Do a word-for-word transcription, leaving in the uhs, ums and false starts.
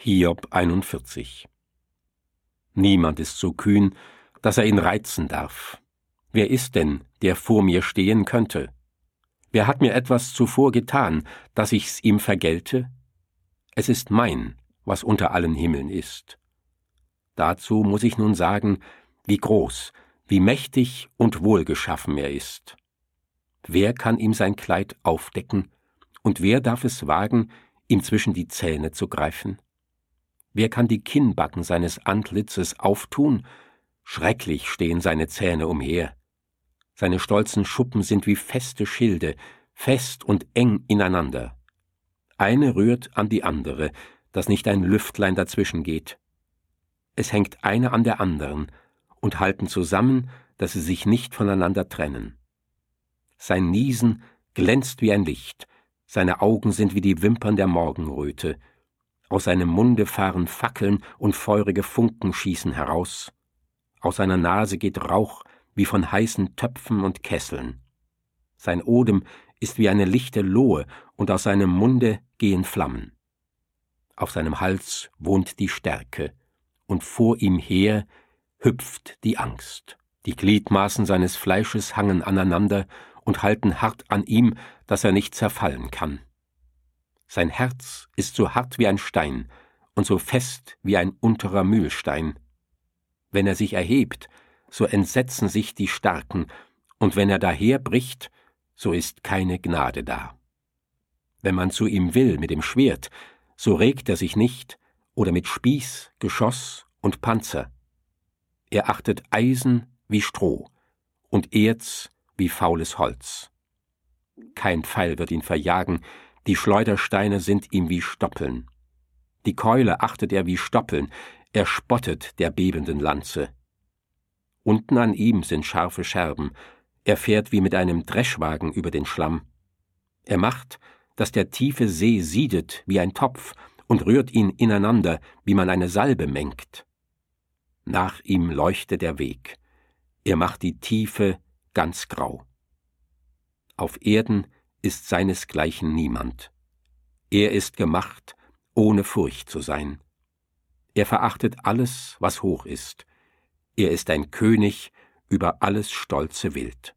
Hiob einundvierzig. Niemand ist so kühn, dass er ihn reizen darf. Wer ist denn, der vor mir stehen könnte? Wer hat mir etwas zuvor getan, dass ich's ihm vergelte? Es ist mein, was unter allen Himmeln ist. Dazu muss ich nun sagen, wie groß, wie mächtig und wohlgeschaffen er ist. Wer kann ihm sein Kleid aufdecken, und wer darf es wagen, ihm zwischen die Zähne zu greifen? Wer kann die Kinnbacken seines Antlitzes auftun? Schrecklich stehen seine Zähne umher. Seine stolzen Schuppen sind wie feste Schilde, fest und eng ineinander. Eine rührt an die andere, dass nicht ein Lüftlein dazwischen geht. Es hängt eine an der anderen und halten zusammen, dass sie sich nicht voneinander trennen. Sein Niesen glänzt wie ein Licht, seine Augen sind wie die Wimpern der Morgenröte. Aus seinem Munde fahren Fackeln und feurige Funken schießen heraus. Aus seiner Nase geht Rauch wie von heißen Töpfen und Kesseln. Sein Odem ist wie eine lichte Lohe, und aus seinem Munde gehen Flammen. Auf seinem Hals wohnt die Stärke, und vor ihm her hüpft die Angst. Die Gliedmaßen seines Fleisches hangen aneinander und halten hart an ihm, dass er nicht zerfallen kann. Sein Herz ist so hart wie ein Stein und so fest wie ein unterer Mühlstein. Wenn er sich erhebt, so entsetzen sich die Starken, und wenn er daherbricht, so ist keine Gnade da. Wenn man zu ihm will mit dem Schwert, so regt er sich nicht, oder mit Spieß, Geschoss und Panzer. Er achtet Eisen wie Stroh und Erz wie faules Holz. Kein Pfeil wird ihn verjagen, die Schleudersteine sind ihm wie Stoppeln. Die Keule achtet er wie Stoppeln, er spottet der bebenden Lanze. Unten an ihm sind scharfe Scherben, er fährt wie mit einem Dreschwagen über den Schlamm. Er macht, dass der tiefe See siedet wie ein Topf und rührt ihn ineinander, wie man eine Salbe mengt. Nach ihm leuchtet der Weg, er macht die Tiefe ganz grau. Auf Erden ist seinesgleichen niemand. Er ist gemacht, ohne Furcht zu sein. Er verachtet alles, was hoch ist. Er ist ein König über alles stolze Wild.